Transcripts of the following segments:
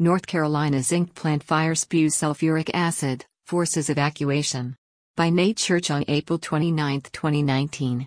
North Carolina zinc plant fire spews sulfuric acid, forces evacuation. By Nate Church on April 29, 2019.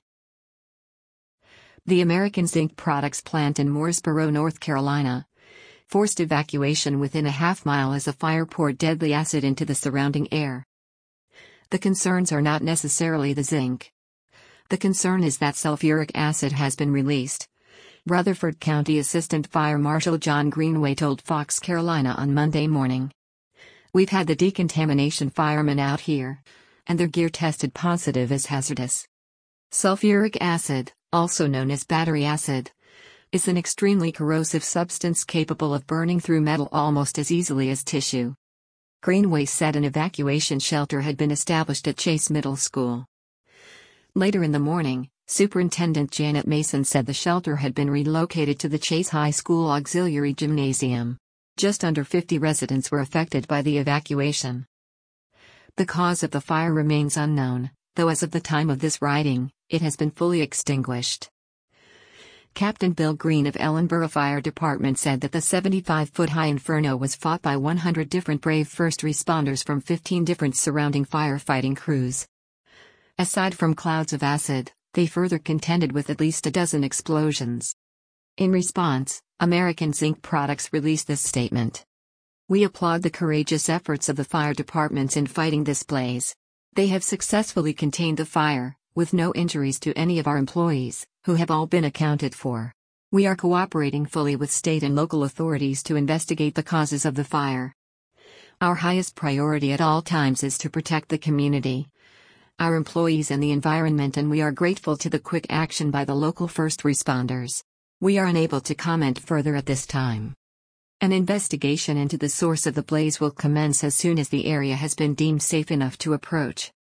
The American Zinc Products plant in Mooresboro, North Carolina, forced evacuation within a half-mile as a fire poured deadly acid into the surrounding air. The concerns are not necessarily the zinc. The concern is that sulfuric acid has been released. Rutherford County Assistant Fire Marshal John Greenway told Fox Carolina on Monday morning. "We've had the decontamination firemen out here, and their gear tested positive as hazardous. Sulfuric acid, also known as battery acid, is an extremely corrosive substance capable of burning through metal almost as easily as tissue." Greenway said an evacuation shelter had been established at Chase Middle School. Later in the morning, Superintendent Janet Mason said the shelter had been relocated to the Chase High School Auxiliary Gymnasium. Just under 50 residents were affected by the evacuation. The cause of the fire remains unknown, though as of the time of this writing, it has been fully extinguished. Captain Bill Green of Ellenboro Fire Department said that the 75-foot-high inferno was fought by 100 different brave first responders from 15 different surrounding firefighting crews. Aside from clouds of acid, they further contended with at least a dozen explosions. In response, American Zinc Products released this statement. "We applaud the courageous efforts of the fire departments in fighting this blaze. They have successfully contained the fire, with no injuries to any of our employees, who have all been accounted for. We are cooperating fully with state and local authorities to investigate the causes of the fire. Our highest priority at all times is to protect the community, our employees and the environment, and we are grateful to the quick action by the local first responders. We are unable to comment further at this time. An investigation into the source of the blaze will commence as soon as the area has been deemed safe enough to approach."